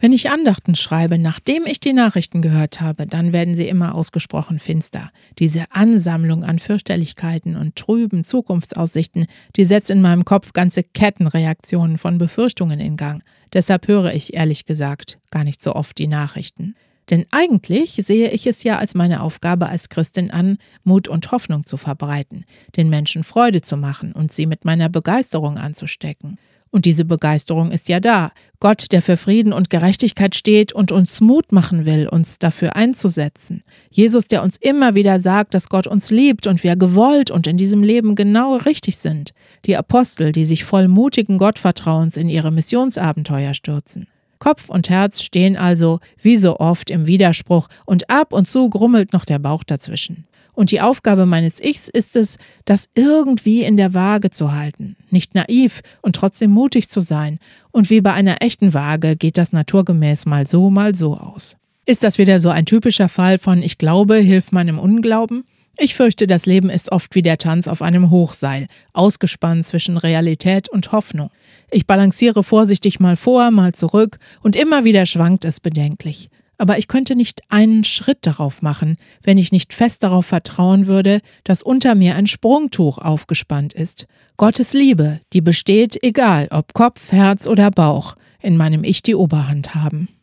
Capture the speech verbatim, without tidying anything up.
Wenn ich Andachten schreibe, nachdem ich die Nachrichten gehört habe, dann werden sie immer ausgesprochen finster. Diese Ansammlung an Fürchterlichkeiten und trüben Zukunftsaussichten, die setzt in meinem Kopf ganze Kettenreaktionen von Befürchtungen in Gang. Deshalb höre ich ehrlich gesagt gar nicht so oft die Nachrichten. Denn eigentlich sehe ich es ja als meine Aufgabe als Christin an, Mut und Hoffnung zu verbreiten, den Menschen Freude zu machen und sie mit meiner Begeisterung anzustecken. Und diese Begeisterung ist ja da. Gott, der für Frieden und Gerechtigkeit steht und uns Mut machen will, uns dafür einzusetzen. Jesus, der uns immer wieder sagt, dass Gott uns liebt und wir gewollt und in diesem Leben genau richtig sind. Die Apostel, die sich voll mutigen Gottvertrauens in ihre Missionsabenteuer stürzen. Kopf und Herz stehen also, wie so oft, im Widerspruch und ab und zu grummelt noch der Bauch dazwischen. Und die Aufgabe meines Ichs ist es, das irgendwie in der Waage zu halten, nicht naiv und trotzdem mutig zu sein. Und wie bei einer echten Waage geht das naturgemäß mal so, mal so aus. Ist das wieder so ein typischer Fall von Ich glaube, hilf meinem Unglauben? Ich fürchte, das Leben ist oft wie der Tanz auf einem Hochseil, ausgespannt zwischen Realität und Hoffnung. Ich balanciere vorsichtig mal vor, mal zurück und immer wieder schwankt es bedenklich. Aber ich könnte nicht einen Schritt darauf machen, wenn ich nicht fest darauf vertrauen würde, dass unter mir ein Sprungtuch aufgespannt ist. Gottes Liebe, die besteht, egal ob Kopf, Herz oder Bauch, in meinem Ich die Oberhand haben.